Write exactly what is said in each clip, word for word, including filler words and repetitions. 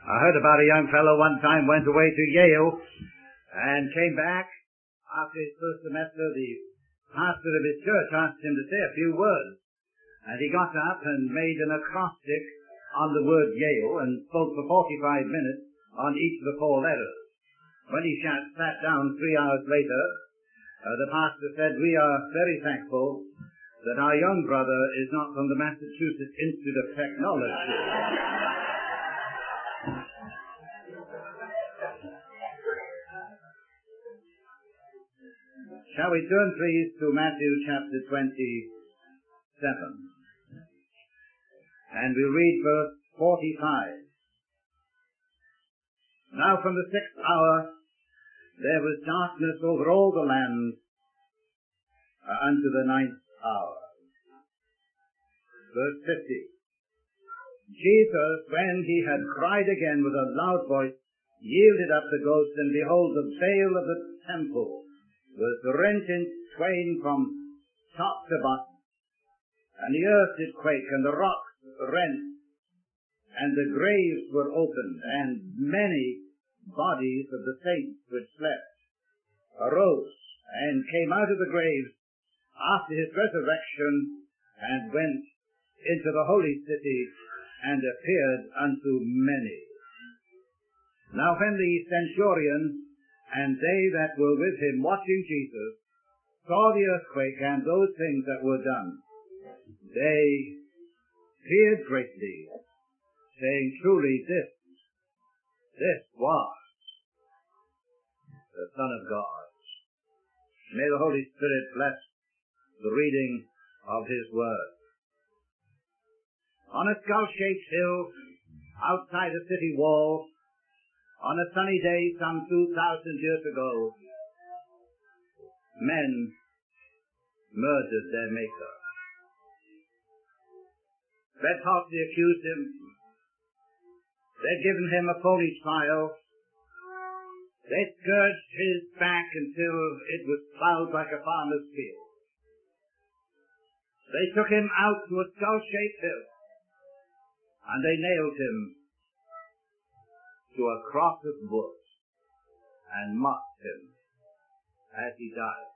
I heard about a young fellow one time went away to Yale and came back after his first semester. The pastor of his church asked him to say a few words, and he got up and made an acrostic on the word Yale and spoke for forty-five minutes on each of the four letters. When he sat down three hours later, uh, the pastor said, "We are very thankful that our young brother is not from the Massachusetts Institute of Technology." Shall we turn, please, to Matthew chapter twenty-seven? And we read verse forty-five. Now from the sixth hour there was darkness over all the land uh, unto the ninth hour. Verse fifty. Jesus, when he had cried again with a loud voice, yielded up the ghost, and behold, the veil of the temple was rent in twain from top to bottom, and the earth did quake, and the rocks rent, and the graves were opened, and many bodies of the saints which slept arose and came out of the graves after his resurrection, and went into the holy city, and appeared unto many. Now when the centurion and they that were with him watching Jesus saw the earthquake and those things that were done, they feared greatly, saying, Truly this, this was the Son of God. May the Holy Spirit bless the reading of his word. On a skull-shaped hill outside a city wall, on a sunny day some two thousand years ago, men murdered their Maker. They'd falsely accused him. They'd given him a phony trial. They'd scourged his back until it was plowed like a farmer's field. They took him out to a skull-shaped hill, and they nailed him to a cross of wood and mocked him as he died.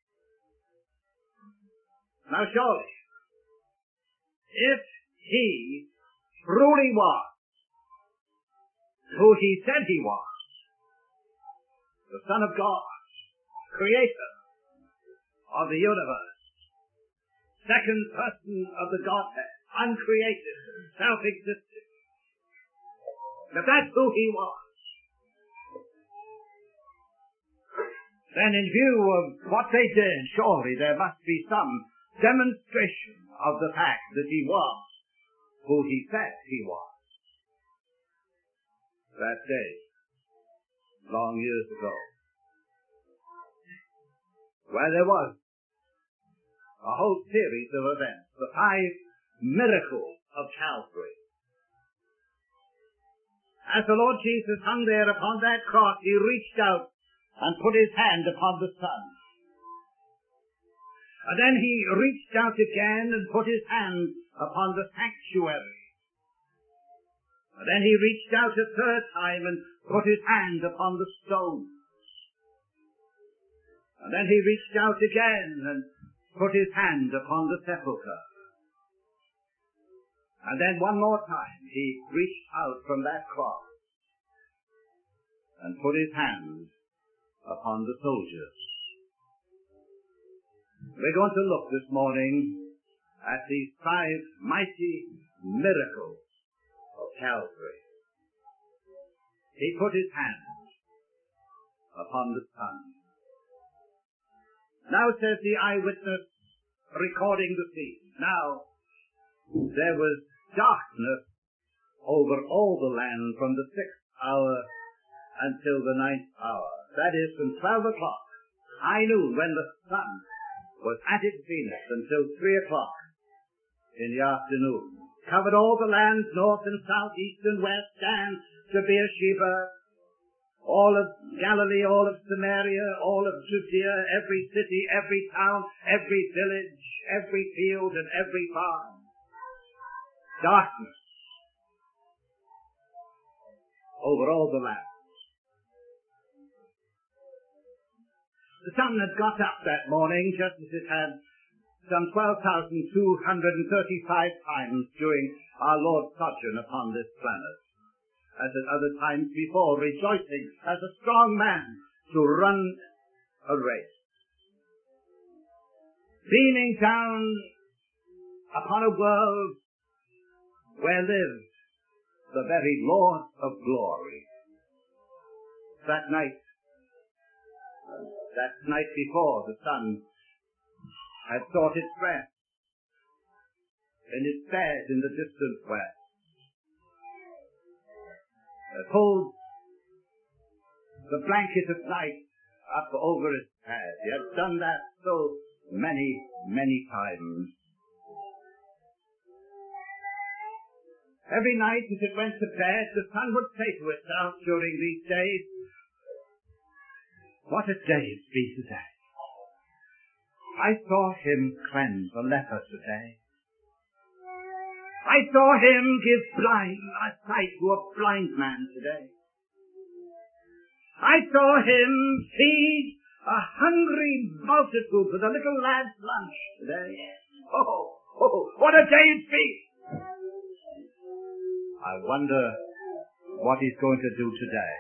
Now surely, if he truly was who he said he was, the Son of God, creator of the universe, second person of the Godhead, uncreated, self-existent, if that's who he was, then in view of what they did, surely there must be some demonstration of the fact that he was who he said he was. That day, long years ago, where there was a whole series of events, the five miracles of Calvary. As the Lord Jesus hung there upon that cross, he reached out and put his hand upon the sun. And then he reached out again and put his hand upon the sanctuary. And then he reached out a third time and put his hand upon the stones. And then he reached out again and put his hand upon the sepulchre. And then one more time he reached out from that cross and put his hand upon the soldiers. We're going to look this morning at these five mighty miracles of Calvary. He put his hand upon the sun. Now says the eyewitness recording the scene. Now there was darkness over all the land from the sixth hour until the ninth hour. That is, from twelve o'clock, high noon, when the sun was at its zenith, until three o'clock in the afternoon. Covered all the lands, north and south, east and west, and to Beersheba, all of Galilee, all of Samaria, all of Judea, every city, every town, every village, every field, and every farm. Darkness. over all the land. The sun had got up that morning just as it had some twelve thousand two hundred thirty-five times during our Lord's sojourn upon this planet, as at other times before, rejoicing as a strong man to run a race. Beaming down upon a world where lived the very Lord of glory. That night, that night before, the sun had sought its rest in its bed in the distant west. It pulled the blanket of night up over its head. He had done that so many, many times. Every night as it went to bed, the sun would say to itself during these days, what a day it's been today. I saw him cleanse a leper today. I saw him give blind a sight to a blind man today. I saw him feed a hungry multitude with a little lad's lunch today. Oh, oh, what a day it's been. I wonder what he's going to do today.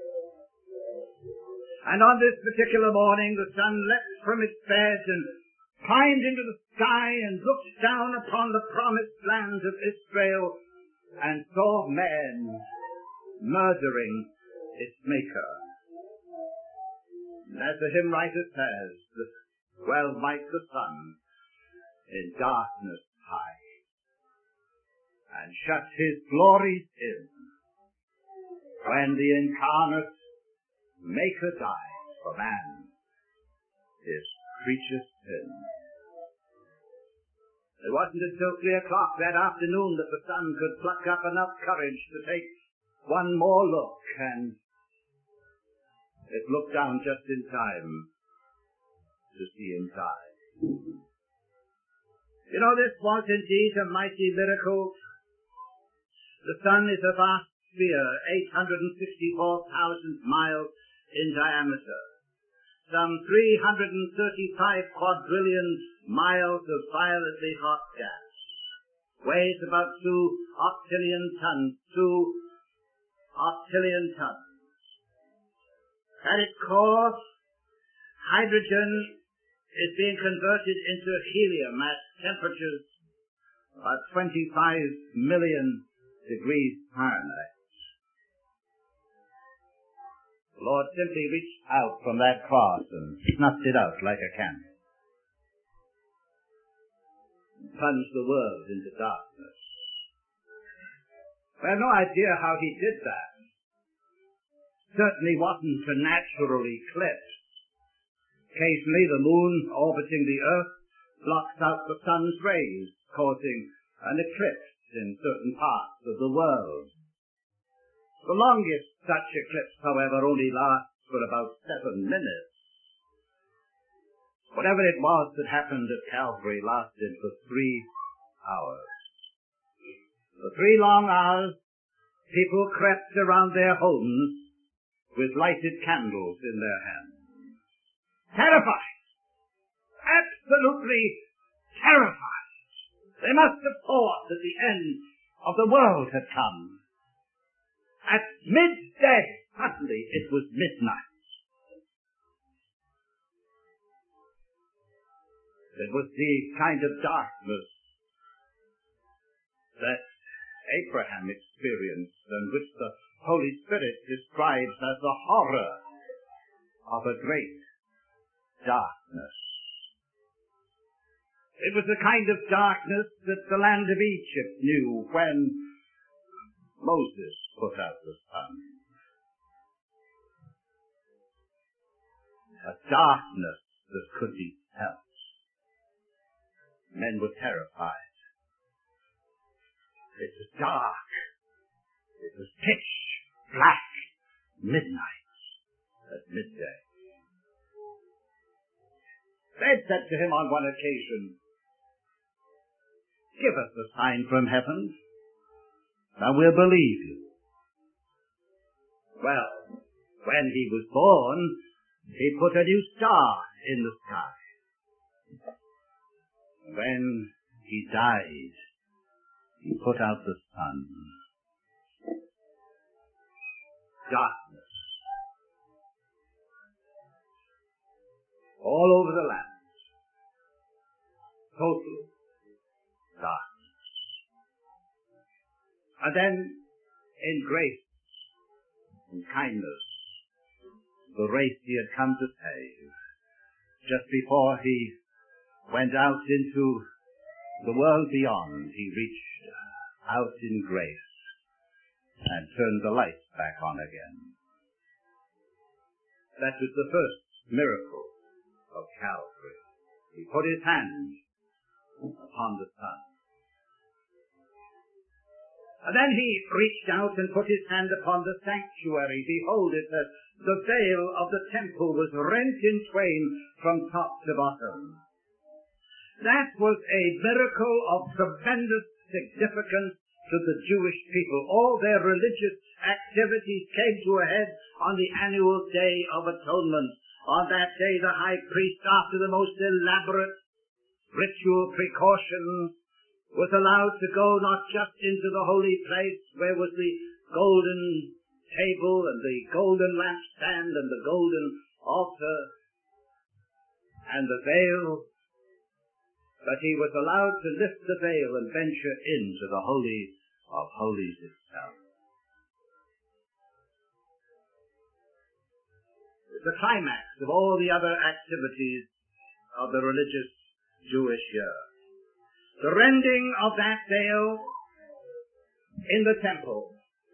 And on this particular morning, the sun leapt from its bed and climbed into the sky and looked down upon the promised land of Israel and saw men murdering its maker. And as the hymn writer says, well might the sun in darkness hide and shut his glories in when the incarnate Maker died for man, his creature's sin. It wasn't until three o'clock that afternoon that the sun could pluck up enough courage to take one more look, and it looked down just in time to see him die. You know, this was indeed a mighty miracle. The sun is a vast sphere, eight hundred sixty-four thousand miles in diameter, some three hundred thirty-five quadrillion miles of violetly hot gas, weighs about two octillion tons, two octillion tons. At its core, hydrogen is being converted into helium at temperatures about twenty-five million degrees Fahrenheit. The Lord simply reached out from that cross and snuffed it out like a candle. Plunged the world into darkness. We have no idea how he did that. Certainly wasn't a natural eclipse. Occasionally the moon orbiting the earth blocks out the sun's rays, causing an eclipse in certain parts of the world. The longest such eclipse, however, only lasts for about seven minutes. Whatever it was that happened at Calvary lasted for three hours. For three long hours, people crept around their homes with lighted candles in their hands. Terrified! Absolutely terrified! They must have thought that the end of the world had come. At midday, suddenly it was midnight. It was the kind of darkness that Abraham experienced and which the Holy Spirit describes as the horror of a great darkness. It was the kind of darkness that the land of Egypt knew when Moses put out the sun. A darkness that could be felt. Men were terrified. It was dark. It was pitch black midnight at midday. They said to him on one occasion, "Give us a sign from heaven, and we'll believe you." Well, when he was born, he put a new star in the sky. When he died, he put out the sun. Darkness. All over the land. Total darkness. And then, in grace and kindness, the race he had come to save, just before he went out into the world beyond, he reached out in grace and turned the lights back on again. That was the first miracle of Calvary. He put his hand upon the sun. And then he reached out and put his hand upon the sanctuary. Behold, it says, the veil of the temple was rent in twain from top to bottom. That was a miracle of tremendous significance to the Jewish people. All their religious activities came to a head on the annual Day of Atonement. On that day, the high priest, after the most elaborate ritual precautions, was allowed to go not just into the holy place where was the golden table and the golden lampstand and the golden altar and the veil, but he was allowed to lift the veil and venture into the Holy of Holies itself. It's the climax of all the other activities of the religious Jewish year. The rending of that veil in the temple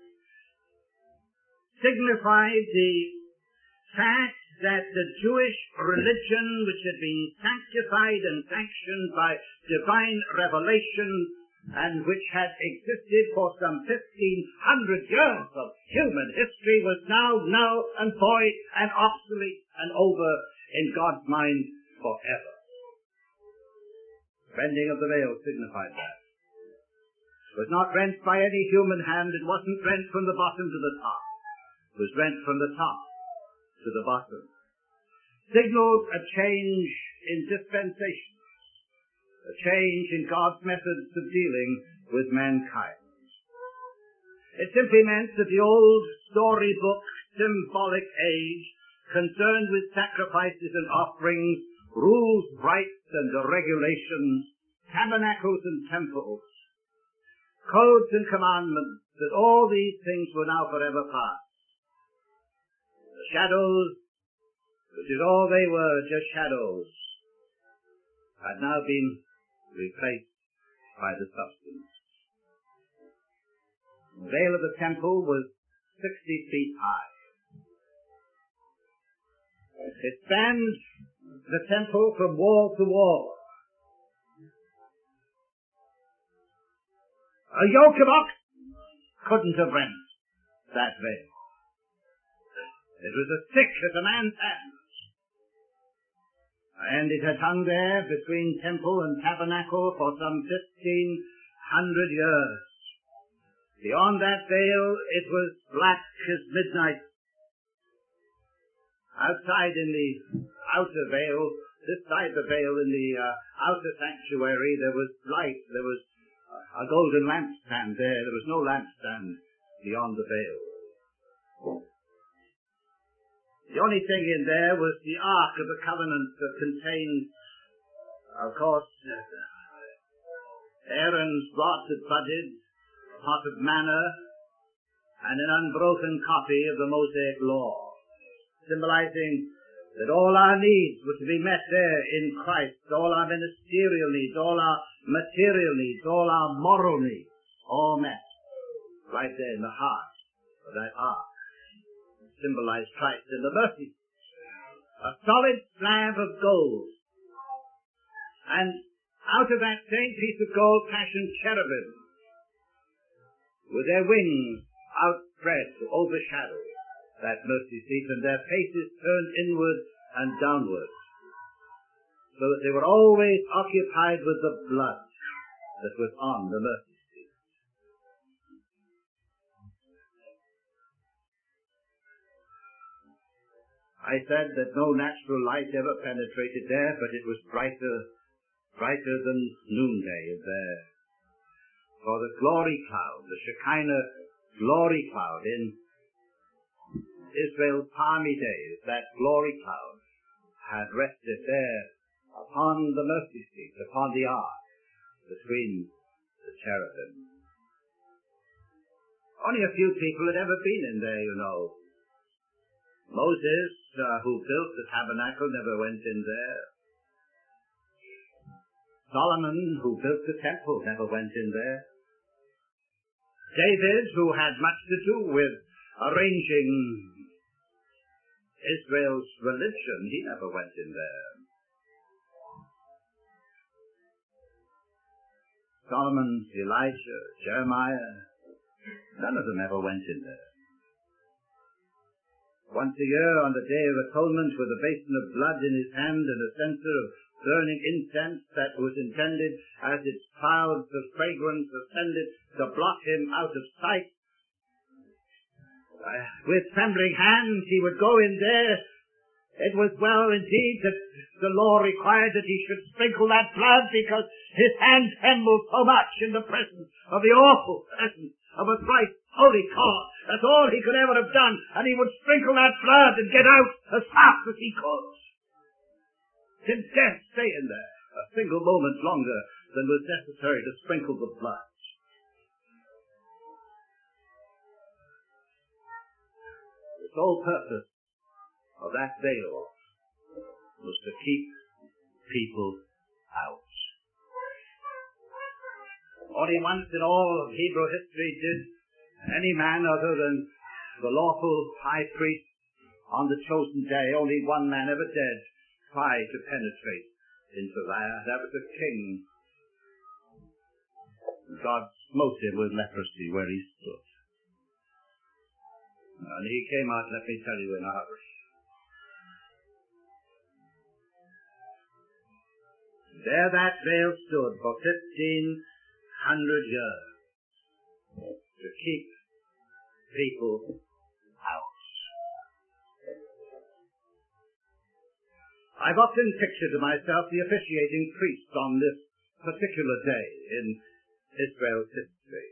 signified the fact that the Jewish religion, which had been sanctified and sanctioned by divine revelation and which had existed for some fifteen hundred years of human history, was now null and void and obsolete and over in God's mind forever. Rending of the veil signified that. It was not rent by any human hand. It wasn't rent from the bottom to the top. It was rent from the top to the bottom. Signaled a change in dispensation, a change in God's methods of dealing with mankind. It simply meant that the old storybook, symbolic age, concerned with sacrifices and offerings, rules, rites, and regulations, tabernacles and temples, codes and commandments, that all these things were now forever past. The shadows, which is all they were, just shadows, had now been replaced by the substance. The veil of the temple was sixty feet high. It spanned the temple from wall to wall. A yoke of oxen couldn't have rent that veil. It was as thick as a man's hand. And it had hung there between temple and tabernacle for some fifteen hundred years. Beyond that veil, it was black as midnight. Outside in the outer veil, this side the veil in the uh, outer sanctuary, there was light, there was a golden lampstand there. There was no lampstand beyond the veil. The only thing in there was the Ark of the Covenant that contained, of course, Aaron's rod that budded, a pot of manna, and an unbroken copy of the Mosaic Law, symbolizing that all our needs were to be met there in Christ, all our ministerial needs, all our material needs, all our moral needs, all met right there in the heart of that ark. It symbolized Christ and the mercy. A solid slab of gold. And out of that same piece of gold fashioned cherubim with their wings outspread to overshadow that mercy seat, and their faces turned inward and downward, so that they were always occupied with the blood that was on the mercy seat. I said that no natural light ever penetrated there, but it was brighter, brighter than noonday there. For the glory cloud, the Shekinah glory cloud in Israel's palmy days, that glory cloud had rested there upon the mercy seat, upon the ark, between the cherubim. Only a few people had ever been in there, you know. Moses, uh, who built the tabernacle, never went in there. Solomon, who built the temple, never went in there. David, who had much to do with arranging Israel's religion, he never went in there. Solomon, Elijah, Jeremiah, none of them ever went in there. Once a year, on the Day of Atonement, with a basin of blood in his hand and a censer of burning incense that was intended, as its clouds of fragrance ascended, to blot him out of sight, uh, with trembling hands he would go in there. It was well indeed that the law required that he should sprinkle that blood, because his hand trembled so much in the presence of the awful presence of a thrice holy God. That's all he could ever have done, and he would sprinkle that blood and get out as fast as he could. Didn't dare stay in there a single moment longer than was necessary to sprinkle the blood. The sole purpose of that veil was to keep people out. Only once in all of Hebrew history did any man other than the lawful high priest on the chosen day, only one man ever dared try to penetrate into that. That was a king. God smote him with leprosy where he stood. And he came out, let me tell you, in a hurry. There that veil stood for fifteen hundred years to keep people out. I've often pictured to myself the officiating priest on this particular day in Israel's history.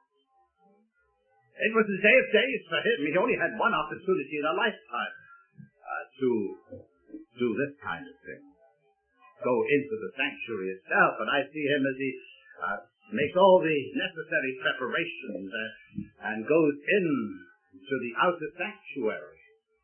It was a day of days for him. He only had one opportunity in a lifetime uh, to do this kind of thing. Go into the sanctuary itself, and I see him as he uh, makes all the necessary preparations uh, and goes in to the outer sanctuary.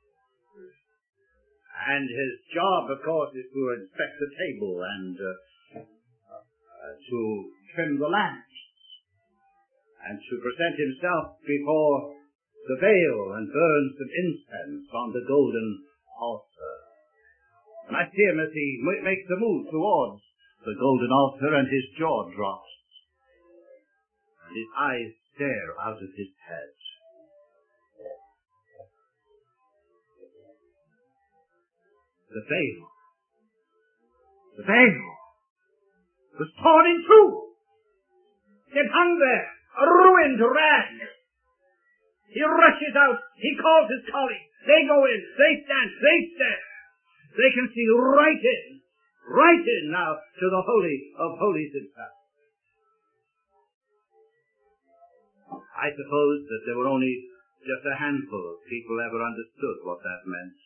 And his job, of course, is to inspect the table and uh, uh, to trim the lamps and to present himself before the veil and burn some incense on the golden altar. And I see him as he makes a move towards the golden altar, and his jaw drops. And his eyes stare out of his head. The veil, the veil was torn in two. It hung there, a ruined rag. He rushes out, he calls his colleagues. They go in, they stand, they stare. They can see right in, right in now to the Holy of Holies itself. I suppose that there were only just a handful of people ever understood what that meant.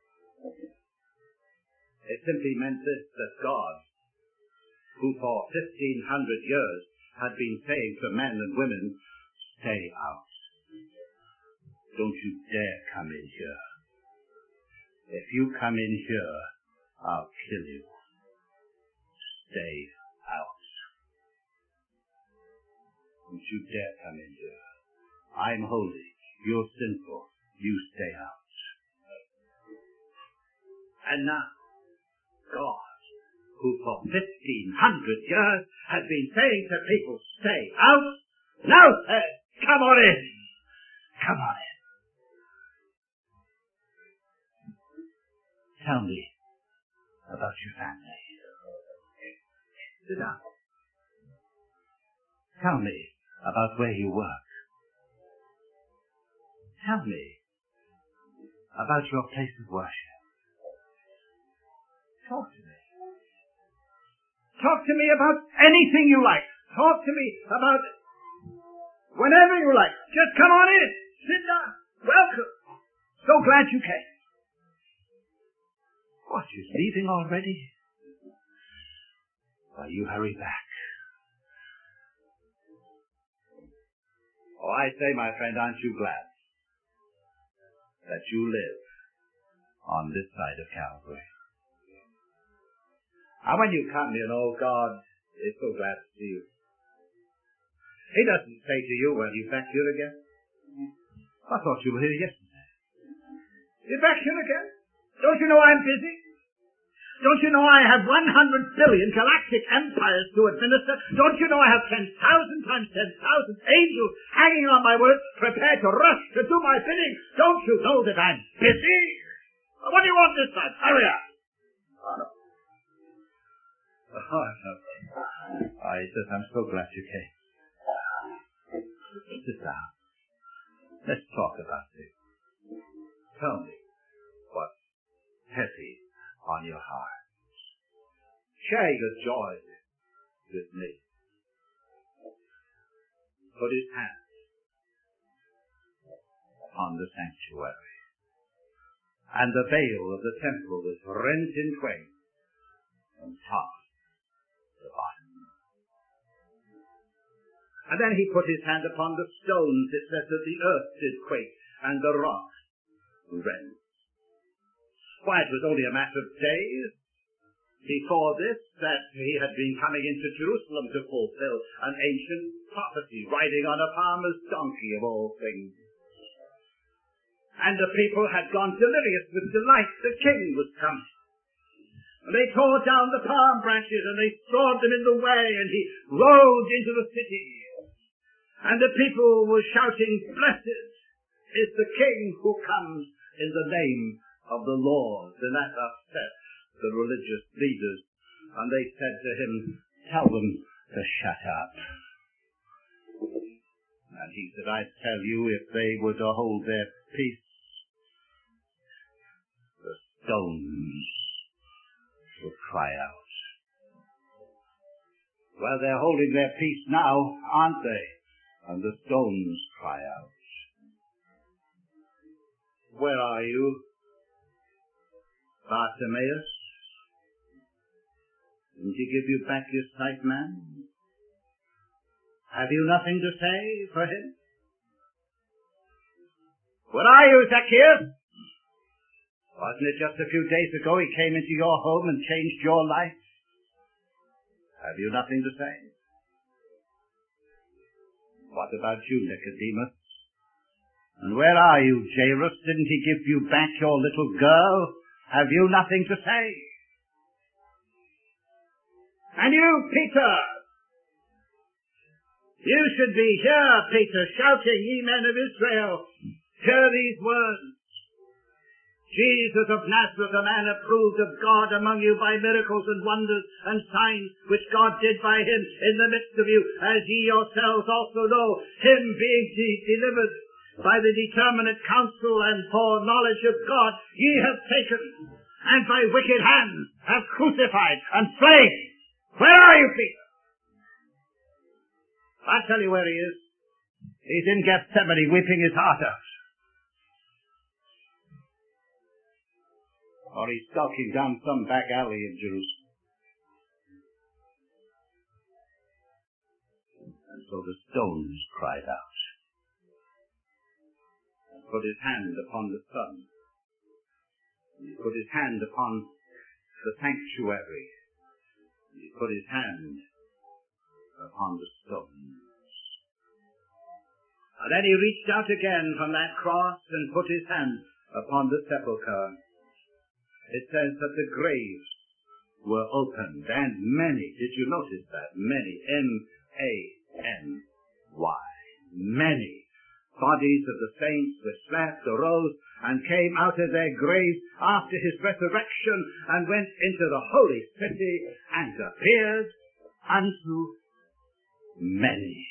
It simply meant this, that God, who for fifteen hundred years had been saying to men and women, stay out. Don't you dare come in here. If you come in here, I'll kill you. Stay out. Don't you dare come in here. I'm holy. You're sinful. You stay out. And now, God, who for fifteen hundred years had been saying to people, stay out, now says, come on in. Come on in. Tell me about your family. Sit down. Tell me about where you work. Tell me about your place of worship. Talk to me. Talk to me about anything you like. Talk to me about whenever you like. Just come on in. Sit down. Welcome. So glad you came. What, you're leaving already? Well, you hurry back. Oh, I say, my friend, aren't you glad that you live on this side of Calvary? And when you come, you know, God is so glad to see you. He doesn't say to you, well, you back here again? I thought you were here yesterday. You're back here again? Don't you know I'm busy? Don't you know I have one hundred billion galactic empires to administer? Don't you know I have ten thousand times ten thousand angels hanging on my words, prepared to rush to do my bidding? Don't you know that I'm busy? What do you want this time? Hurry up. Oh, no. Oh, no. Oh, he says, I'm so glad you came. Sit down. Let's talk about it. Tell me what's heavy on your heart. Share your joy with me. Put his hand on the sanctuary, and the veil of the temple was rent in twain from top to bottom. And then he put his hand upon the stones. It says that the earth did quake, and the rocks rent. Why, it was only a matter of days before this that he had been coming into Jerusalem to fulfill an ancient prophecy, riding on a farmer's donkey of all things. And the people had gone delirious with delight. The king was coming. And they tore down the palm branches and they strawed them in the way, and he rode into the city. And the people were shouting, "Blessed is the king who comes in the name of the Lord." And that upset the religious leaders. And they said to him, "Tell them to shut up." And he said, "I tell you, if they were to hold their peace, the stones would cry out." Well, they're holding their peace now, aren't they? And the stones cry out. Where are you, Bartimaeus? Didn't he give you back your sight, man? Have you nothing to say for him? Where are you, Zacchaeus? Wasn't it just a few days ago he came into your home and changed your life? Have you nothing to say? What about you, Nicodemus? And where are you, Jairus? Didn't he give you back your little girl? Have you nothing to say? And you, Peter! You should be here, Peter, shouting, "Ye men of Israel, hear these words. Jesus of Nazareth, a man approved of God among you by miracles and wonders and signs which God did by him in the midst of you, as ye yourselves also know, him being de- delivered by the determinate counsel and foreknowledge of God, ye have taken, and by wicked hands have crucified and slain." Where are you, Peter? I'll tell you where he is. He's in Gethsemane weeping his heart out. Or he's skulking down some back alley in Jerusalem. And so the stones cried out. And put his hand upon the sun. He put his hand upon the sanctuary. He put his hand upon the stones. And then he reached out again from that cross and put his hand upon the sepulchre. It says that the graves were opened, and many, did you notice that? Many, M A N Y, many bodies of the saints were slept, arose, and came out of their graves after his resurrection, and went into the holy city, and appeared unto many.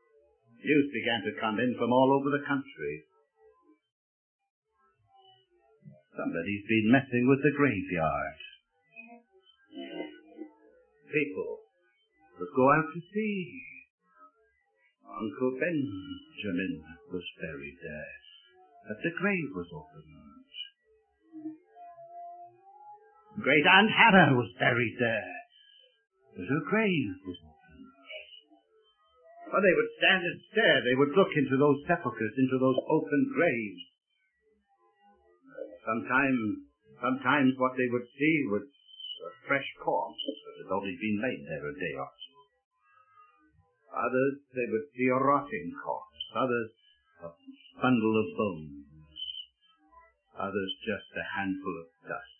News began to come in from all over the country. Somebody's been messing with the graveyard. People would go out to see. Uncle Benjamin was buried there, but the grave was opened. Great Aunt Hannah was buried there, but her grave was opened. Well, they would stand and stare. They would look into those sepulchres, into those open graves. Sometimes, sometimes what they would see was a fresh corpse that had only been laid there a day or two. Others, they would see a rotting corpse. Others, a bundle of bones. Others, just a handful of dust.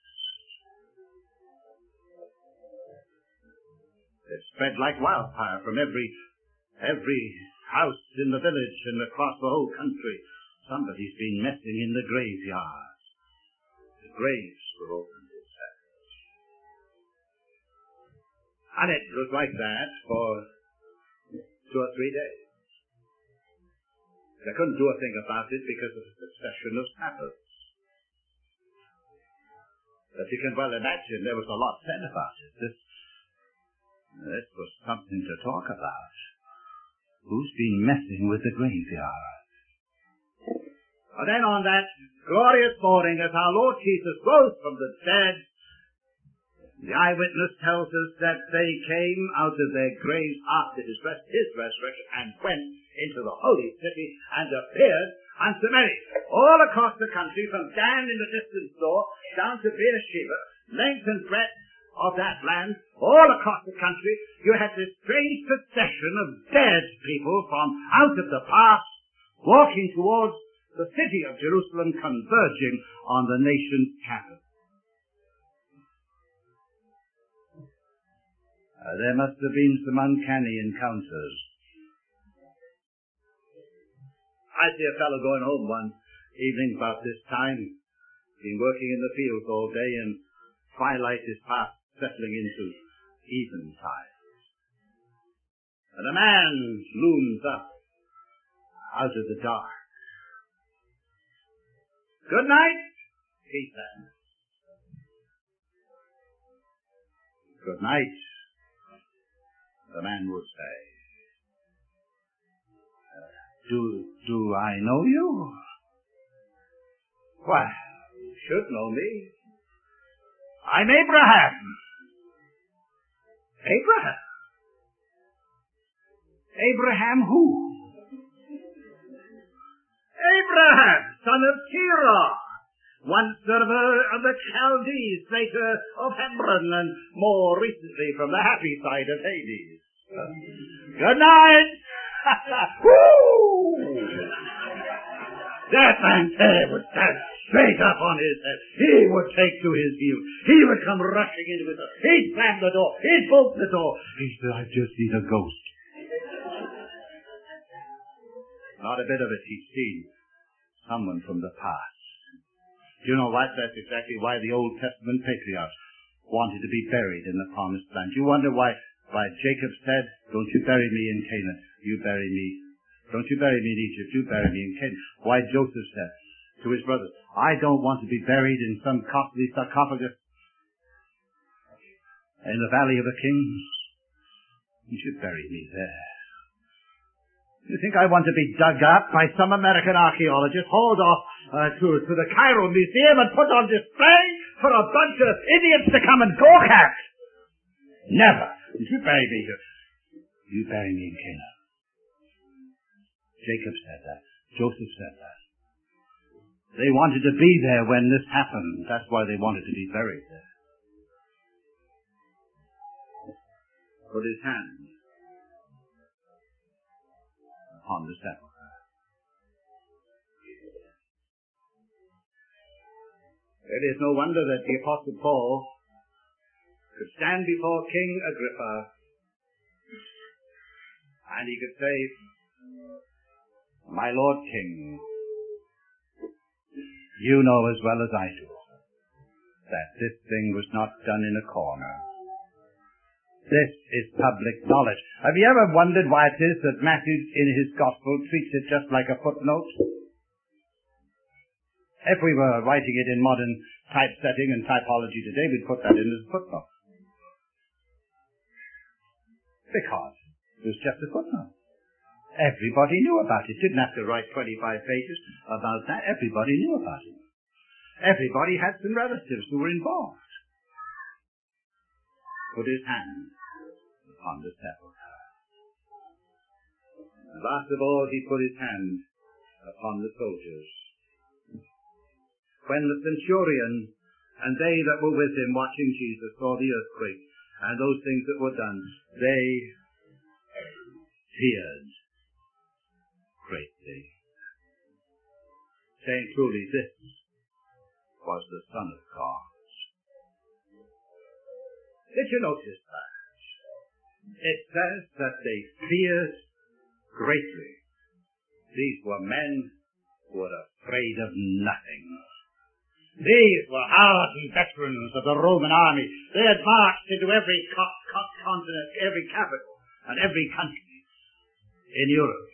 It spread like wildfire from every, every house in the village and across the whole country. Somebody's been messing in the graveyard. The graves were opened, it said. And it was like that for two or three days. They couldn't do a thing about it because of the succession of Sabbaths. But you can well imagine there was a lot said about it. This, this was something to talk about. Who's been messing with the graveyard? And then on that glorious morning, as our Lord Jesus rose from the dead, the eyewitness tells us that they came out of their graves after his, rest, his resurrection and went into the holy city and appeared unto many. All across the country, from Dan in the distant north down to Beersheba, length and breadth of that land, all across the country, you had this strange procession of dead people from out of the past walking towards the city of Jerusalem, converging on the nation's capital. Uh, there must have been some uncanny encounters. I see a fellow going home one evening about this time. Been working in the fields all day, and twilight is fast settling into eventide. And a man looms up out of the dark. Good night, he says. Good night, the man would say. Uh, do, do I know you? Why, you should know me. I'm Abraham. Abraham? Abraham who? Abraham, son of Terah, once server of the Chaldees, later of Hebron, and more recently from the happy side of Hades. Uh, good night! Woo! That man's hair would stand straight up on his head. He would take to his heels. He would come rushing into it. He'd slam the door. He'd bolt the door. He said, I've just seen a ghost. Not a bit of it he'd seen. Someone from the past. You know what? That's exactly why the Old Testament patriarchs wanted to be buried in the promised land. You wonder why, why Jacob said, don't you bury me in Canaan. You bury me. Don't you bury me in Egypt. You bury me in Canaan. Why Joseph said to his brothers, I don't want to be buried in some costly sarcophagus in the Valley of the Kings. You should bury me there. You think I want to be dug up by some American archaeologist, hauled off uh, to, to the Cairo Museum and put on display for a bunch of idiots to come and gawk at? Never. You bury me here. You bury me in Canaan. Jacob said that. Joseph said that. They wanted to be there when this happened. That's why they wanted to be buried there. Put his hand upon the sepulchre. It is no wonder that the Apostle Paul could stand before King Agrippa and he could say, my Lord King, you know as well as I do that this thing was not done in a corner. This is public knowledge. Have you ever wondered why it is that Matthew in his gospel treats it just like a footnote? If we were writing it in modern typesetting and typology today, we'd put that in as a footnote. Because it was just a footnote. Everybody knew about it. Didn't have to write twenty-five pages about that. Everybody knew about it. Everybody had some relatives who were involved. Put his hand upon the sepulchre. And last of all, he put his hand upon the soldiers. When the centurion and they that were with him watching Jesus saw the earthquake and those things that were done, they feared greatly, saying, truly this was the Son of God. Did you notice that? It says that they feared greatly. These were men who were afraid of nothing. These were hardened veterans of the Roman army. They had marched into every co- co- continent, every capital, and every country in Europe.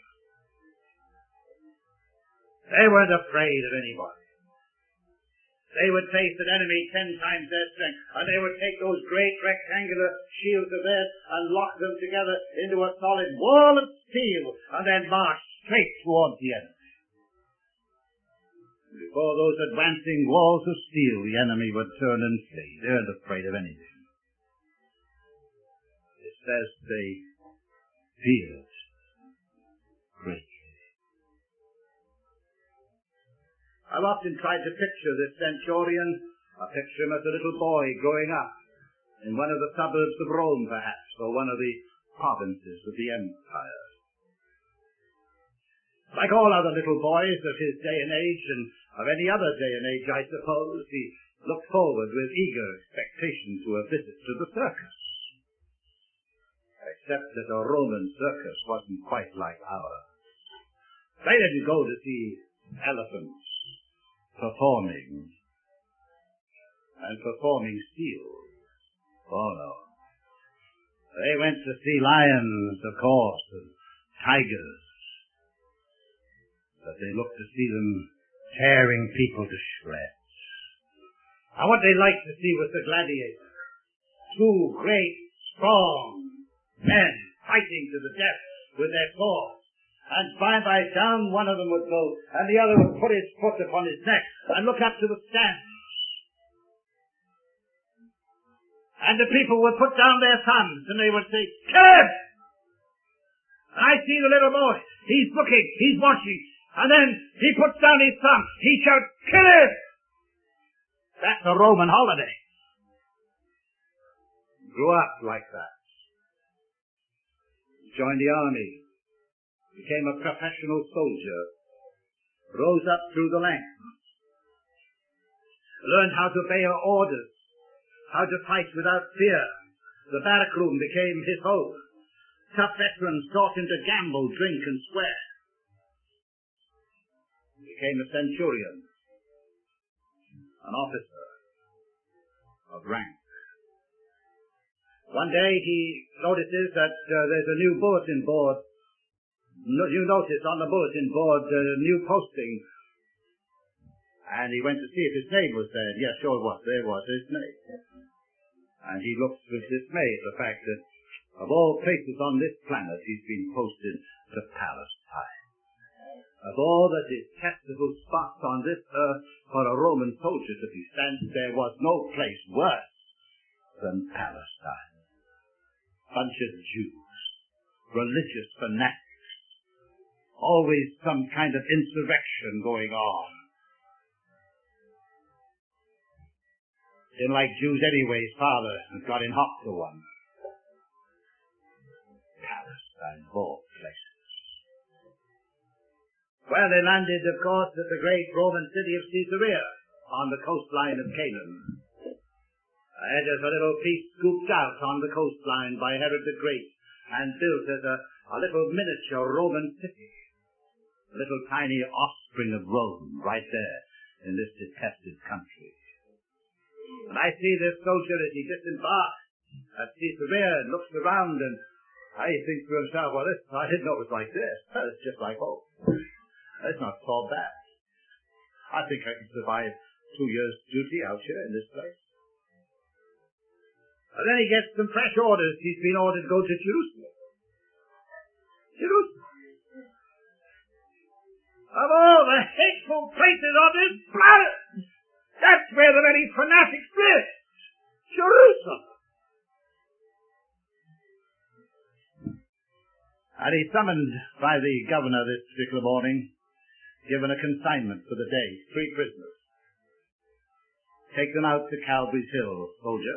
They weren't afraid of anybody. They would face an enemy ten times their strength, and they would take those great rectangular shields of theirs and lock them together into a solid wall of steel, and then march straight towards the enemy. Before those advancing walls of steel, the enemy would turn and flee. They weren't afraid of anything. It says they feared greatly. I've often tried to picture this centurion. I picture him as a little boy growing up in one of the suburbs of Rome, perhaps, or one of the provinces of the empire. Like all other little boys of his day and age, and of any other day and age, I suppose, he looked forward with eager expectation to a visit to the circus. Except that a Roman circus wasn't quite like ours. They didn't go to see elephants performing and performing steel. Oh no. They went to see lions, of course, and tigers. But they looked to see them tearing people to shreds. And what they liked to see was the gladiator. Two great, strong men fighting to the death with their swords. And by and by down one of them would go, and the other would put his foot upon his neck and look up to the stands. And the people would put down their thumbs and they would say, kill him! And I see the little boy. He's looking, he's watching. And then he puts down his thumb. He shouts, kill him! That's a Roman holiday. Grew up like that. Joined the army. Became a professional soldier. Rose up through the ranks. Learned how to obey orders. How to fight without fear. The barrack room became his home. Tough veterans taught him to gamble, drink, and swear. Became a centurion, an officer of rank. One day he notices that uh, there's a new bulletin board, no, you notice on the bulletin board a uh, new posting, and he went to see if his name was there. Yes, sure it was. There was his name. And he looked with dismay at the fact that of all places on this planet he's been posted to Palestine. Of all the detestable spots on this earth for a Roman soldier to be sent, there was no place worse than Palestine. Bunch of Jews, religious fanatics, always some kind of insurrection going on. Didn't like Jews anyway, his father got in hot for one. Palestine, of all places. Well, they landed, of course, at the great Roman city of Caesarea on the coastline of Canaan. It is a little piece scooped out on the coastline by Herod the Great and built as a, a little miniature Roman city. A little tiny offspring of Rome right there in this detested country. And I see this soldier as he disembarks at Caesarea and looks around and he thinks to himself, well, this, I didn't know it was like this. It's just like home. It's not so bad. I think I can survive two years' duty out here in this place. And then he gets some fresh orders. He's been ordered to go to Jerusalem. Jerusalem. Of all the hateful places on this planet, that's where the very fanatics live. Jerusalem. And he's summoned by the governor this particular morning, given a consignment for the day, three prisoners. Take them out to Calvary's Hill, soldier,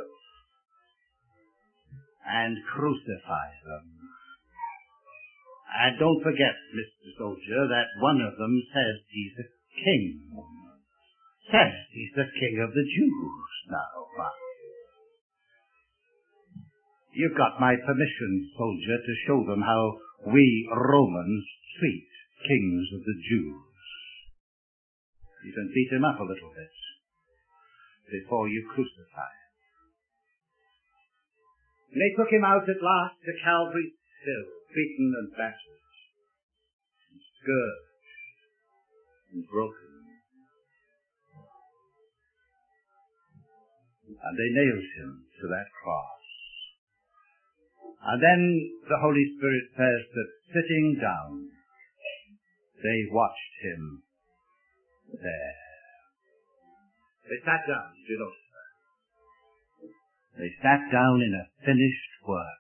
and crucify them. And don't forget, Mister Soldier, that one of them says he's a king. Says he's the king of the Jews. Now, you've got my permission, soldier, to show them how we Romans treat kings of the Jews. You can beat him up a little bit before you crucify him. And they took him out at last to Calvary's Hill, beaten and battered, and scourged and broken. And they nailed him to that cross. And then the Holy Spirit says that sitting down, they watched him there. They sat down, you know. They sat down in a finished work.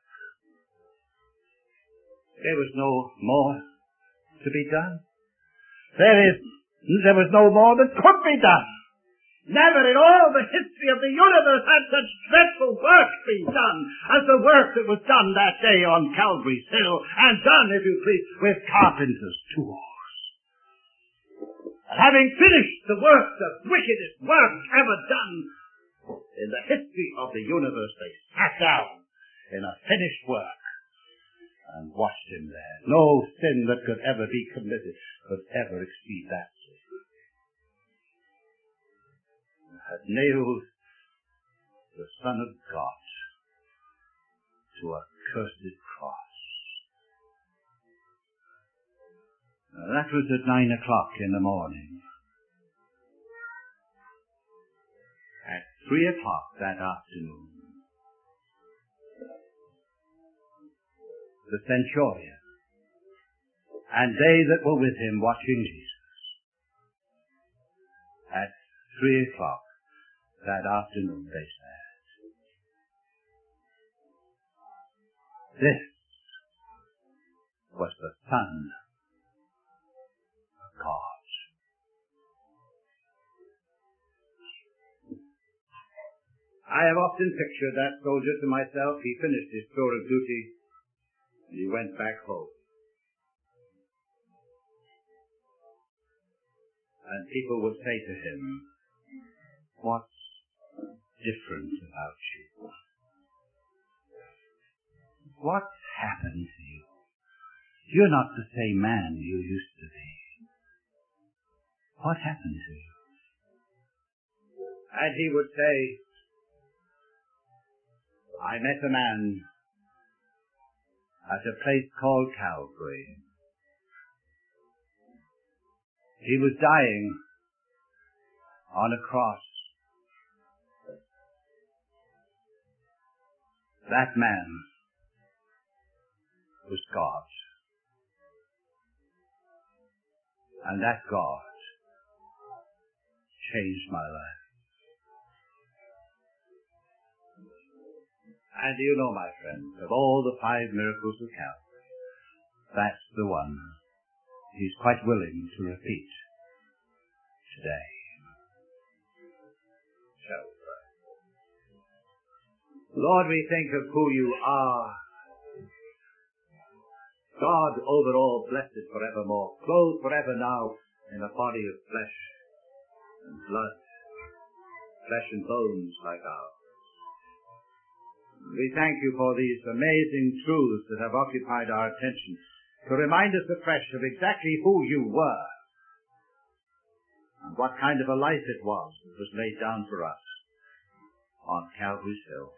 There was no more to be done. There is, there was no more that could be done. Never in all the history of the universe had such dreadful work been done as the work that was done that day on Calvary's Hill, and done, if you please, with carpenter's tools. And having finished the work, the wickedest work ever done in the history of the universe, they sat down in a finished work and watched him there. No sin that could ever be committed could ever exceed that sin. Had nailed the Son of God to a cursed cross. Now, that was at nine o'clock in the morning. At three o'clock that afternoon, the centurion and they that were with him watching Jesus, at three o'clock that afternoon they said, this was the Son of God. I have often pictured that soldier to myself. He finished his tour of duty and he went back home. And people would say to him, what's different about you? What happened to you? You're not the same man you used to be. What happened to you? And he would say, I met a man at a place called Calvary. He was dying on a cross. That man was God. And that God changed my life. And you know, my friends, of all the five miracles of Calvary, that's the one he's quite willing to repeat today. Shall we pray? Lord, we think of who you are. God over all, blessed forevermore, clothed forever now in a body of flesh and blood, flesh and bones like ours. We thank you for these amazing truths that have occupied our attention to remind us afresh of exactly who you were and what kind of a life it was that was laid down for us on Calvary's Hill.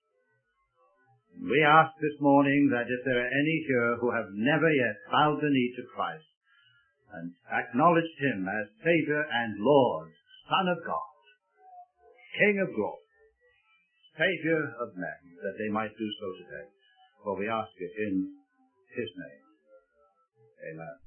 We ask this morning that if there are any here who have never yet bowed the knee to Christ, and acknowledged him as Saviour and Lord, Son of God, King of glory, Saviour of men, that they might do so today. For we ask it in his name. Amen.